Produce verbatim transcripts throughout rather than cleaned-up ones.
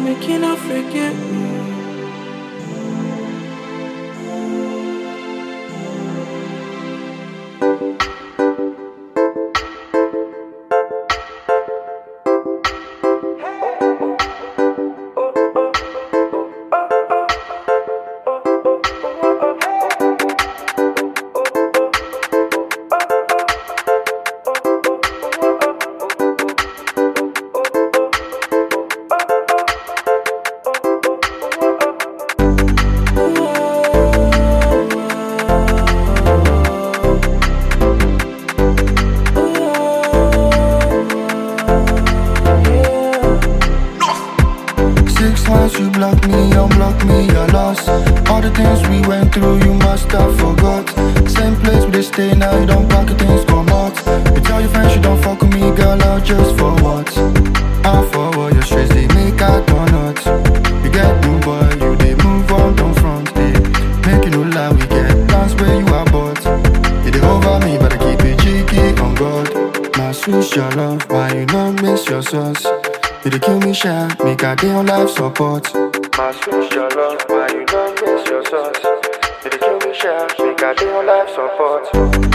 make you not forget me. Six months you blocked me, unblocked me, you're lost. All the things we went through, you must have forgot. Same place we they stay now, you don't pack your things, come out. You tell your friends you don't fuck with me, girl, out just for what? Out for what? Your stress, they make a donut. You get new boy, you they move on, don't front, eh. Make you no lie, we get plans where you are bought. You they over me, but I keep it cheeky on God. My switch your love, why you not miss your sauce? You dey kill me shy, make a day on life support. My switch your love, why you don't miss your sauce? You dey kill me shy, make a day on life support.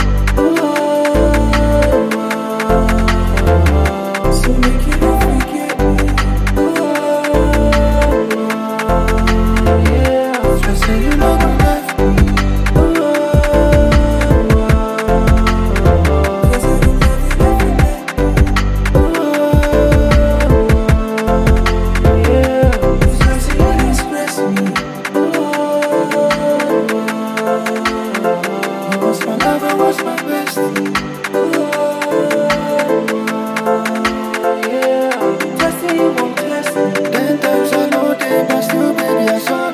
So make you not forget me. Yeah, Just say you not gonna left me. cause I don't love you every day. Yeah, it's like say you express me. You was my lover, was my bestie. Yeah, just say you won't test me. Ten times I know they, but still, baby, I saw